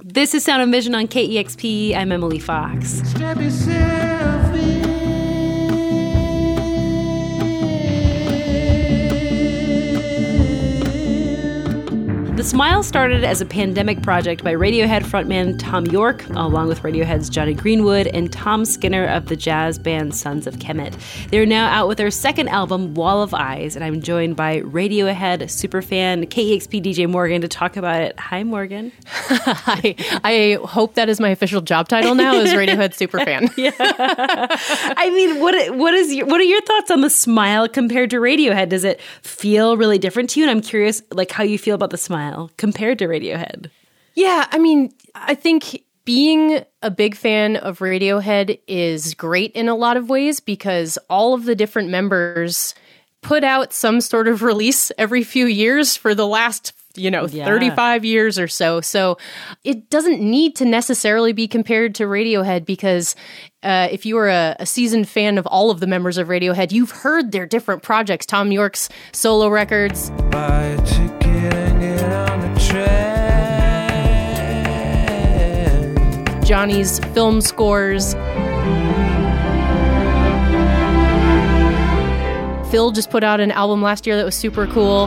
This is Sound and Vision on KEXP. I'm Emily Fox. Strap yourself in. The Smile started as a pandemic project by Radiohead frontman Thom Yorke, along with Radiohead's Jonny Greenwood and Tom Skinner of the jazz band Sons of Kemet. They're now out with their second album, Wall of Eyes, and I'm joined by Radiohead superfan KEXP DJ Morgan to talk about it. Hi, Morgan. Hi. I hope that is my official job title now, is Radiohead superfan. Yeah. I mean, what are your thoughts on The Smile compared to Radiohead? Does it feel really different to you? And I'm curious, like, how you feel about The Smile compared to Radiohead. Yeah, I mean, I think being a big fan of Radiohead is great in a lot of ways because all of the different members put out some sort of release every few years for the last 35 years or so. So it doesn't need to necessarily be compared to Radiohead because if you are a seasoned fan of all of the members of Radiohead, you've heard their different projects, Thom Yorke's solo records. Buy a ticket and get on the train. Johnny's film scores. Phil just put out an album last year that was super cool.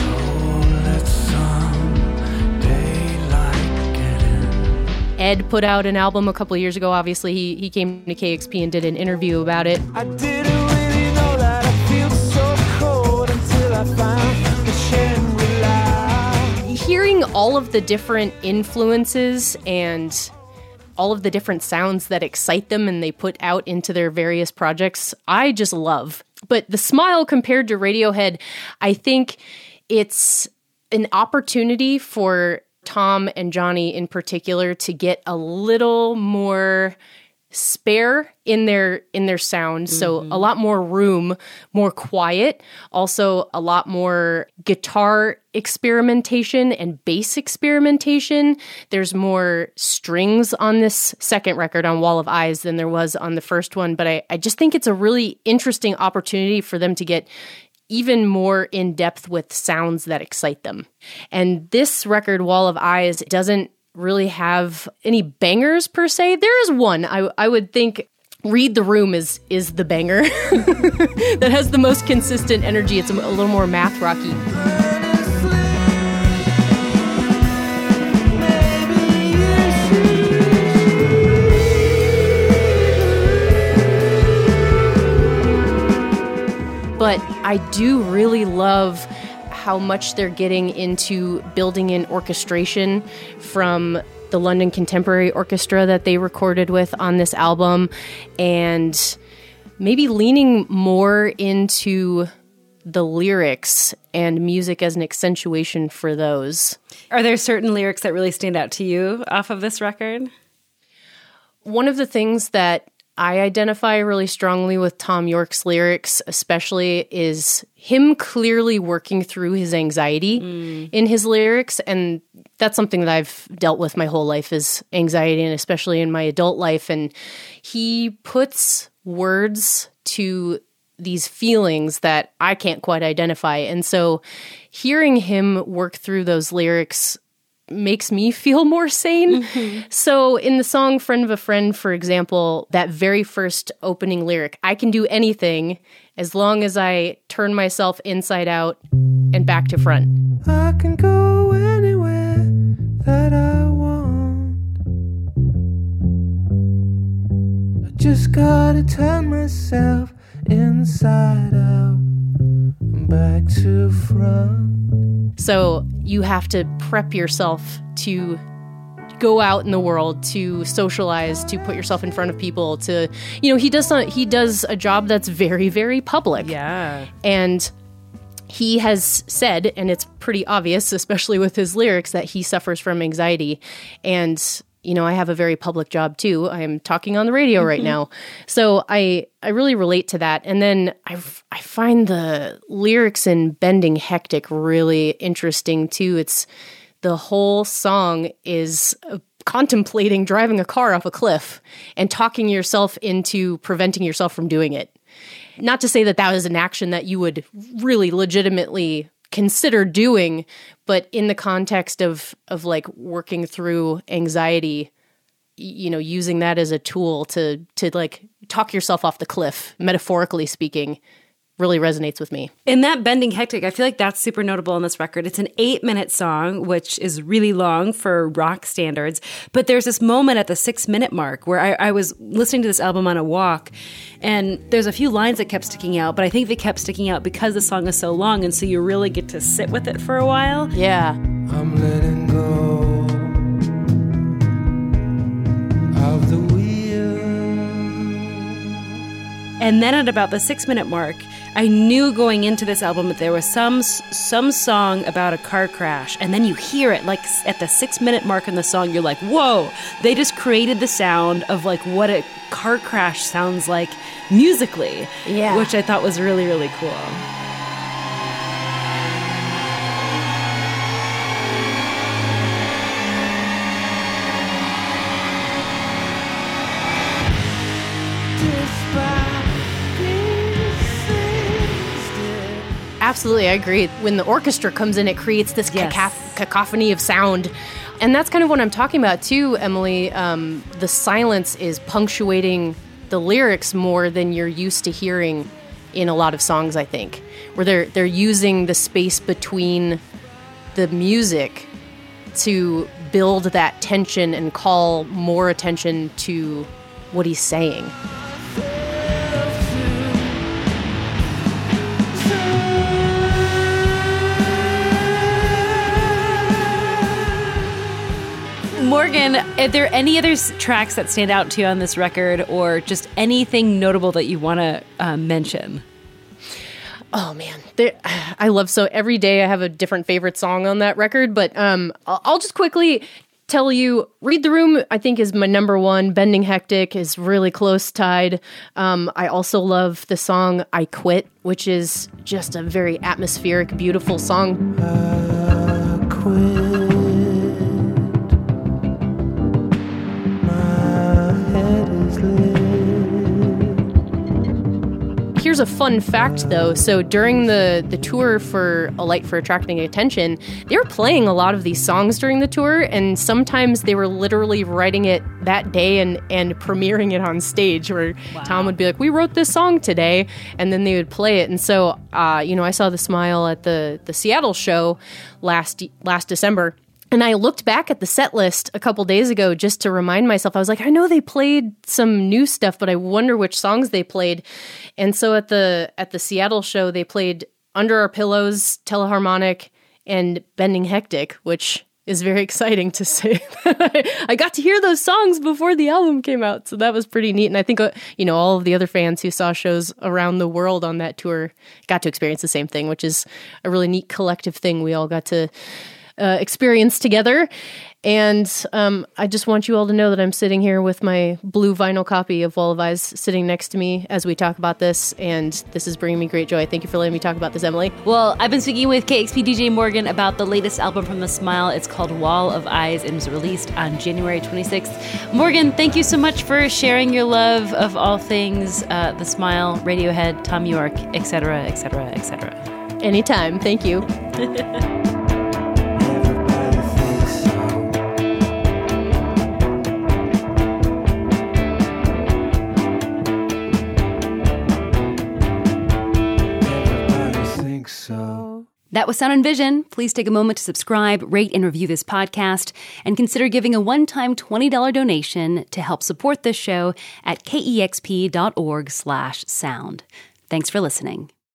Ed put out an album a couple of years ago. Obviously, he came to KEXP and did an interview about it. I didn't really know that I feel so cold until I found the Shangri-La. Hearing all of the different influences and all of the different sounds that excite them and they put out into their various projects, I just love. But The Smile compared to Radiohead, I think it's an opportunity for Tom and Johnny in particular to get a little more spare in their sound. Mm-hmm. So a lot more room, more quiet, also a lot more guitar experimentation and bass experimentation. There's more strings on this second record on Wall of Eyes than there was on the first one. But I just think it's a really interesting opportunity for them to get even more in depth with sounds that excite them. And this record, Wall of Eyes, doesn't really have any bangers per se. There is one. I would think Read the Room is the banger that has the most consistent energy. It's a little more math rocky. But I do really love how much they're getting into building in orchestration from the London Contemporary Orchestra that they recorded with on this album, and maybe leaning more into the lyrics and music as an accentuation for those. Are there certain lyrics that really stand out to you off of this record? One of the things that I identify really strongly with Thom Yorke's lyrics, especially, is him clearly working through his anxiety in his lyrics. And that's something that I've dealt with my whole life, is anxiety, and especially in my adult life. And he puts words to these feelings that I can't quite identify. And so hearing him work through those lyrics makes me feel more sane. Mm-hmm. So in the song Friend of a Friend, for example, that very first opening lyric, I can do anything as long as I turn myself inside out and back to front. I can go anywhere that I want. I just gotta turn myself inside out and back to front. So you have to prep yourself to go out in the world, to socialize, to put yourself in front of people, to, he does a job that's very, very public. Yeah. And he has said, and it's pretty obvious, especially with his lyrics, that he suffers from anxiety. And I have a very public job too. I'm talking on the radio right now. So I really relate to that. And then I find the lyrics in Bending Hectic really interesting too. It's the whole song is contemplating driving a car off a cliff and talking yourself into preventing yourself from doing it. Not to say that is an action that you would really legitimately consider doing, but in the context of like working through anxiety, you know, using that as a tool to like talk yourself off the cliff, metaphorically speaking, really resonates with me. In that Bending Hectic, I feel like that's super notable on this record. It's an 8-minute song, which is really long for rock standards. But there's this moment at the 6-minute mark where I was listening to this album on a walk, and there's a few lines that kept sticking out, but I think they kept sticking out because the song is so long, and so you really get to sit with it for a while. Yeah. I'm letting go of the wheel. And then at about the 6-minute mark, I knew going into this album that there was some song about a car crash, and then you hear it like at the 6-minute mark in the song, you're like, whoa, they just created the sound of like what a car crash sounds like musically, Yeah. which I thought was really, really cool. Absolutely, I agree. When the orchestra comes in, it creates this Yes. cacophony of sound. And that's kind of what I'm talking about too, Emily. The silence is punctuating the lyrics more than you're used to hearing in a lot of songs, I think, where they're using the space between the music to build that tension and call more attention to what he's saying. Morgan, are there any other tracks that stand out to you on this record, or just anything notable that you want to mention? Oh man, I love so every day I have a different favorite song on that record, but I'll just quickly tell you, Read the Room I think is my number one. Bending Hectic is really close tied. I also love the song I Quit, which is just a very atmospheric, beautiful song. I quit. My head is lit. Here's a fun fact, though. So during the tour for A Light for Attracting Attention, they were playing a lot of these songs during the tour, and sometimes they were literally writing it that day and premiering it on stage, where Tom would be like, we wrote this song today, and then they would play it. And so, I saw The Smile at the Seattle show last December, and I looked back at the set list a couple days ago just to remind myself. I was like, I know they played some new stuff, but I wonder which songs they played. And so at the Seattle show, they played Under Our Pillows, Teleharmonic, and Bending Hectic, which is very exciting to say. I got to hear those songs before the album came out, so that was pretty neat. And I think, all of the other fans who saw shows around the world on that tour got to experience the same thing, which is a really neat collective thing we all got to experience together. And I just want you all to know that I'm sitting here with my blue vinyl copy of Wall of Eyes sitting next to me as we talk about this, and this is bringing me great joy. Thank you for letting me talk about this, Emily. Well, I've been speaking with KEXP DJ Morgan about the latest album from The Smile. It's called Wall of Eyes and was released on January 26th. Morgan, thank you so much for sharing your love of all things The Smile, Radiohead, Thom Yorke, etc., etc., etc. Anytime. Thank you. That was Sound and Vision. Please take a moment to subscribe, rate, and review this podcast, and consider giving a one-time $20 donation to help support this show at kexp.org/sound. Thanks for listening.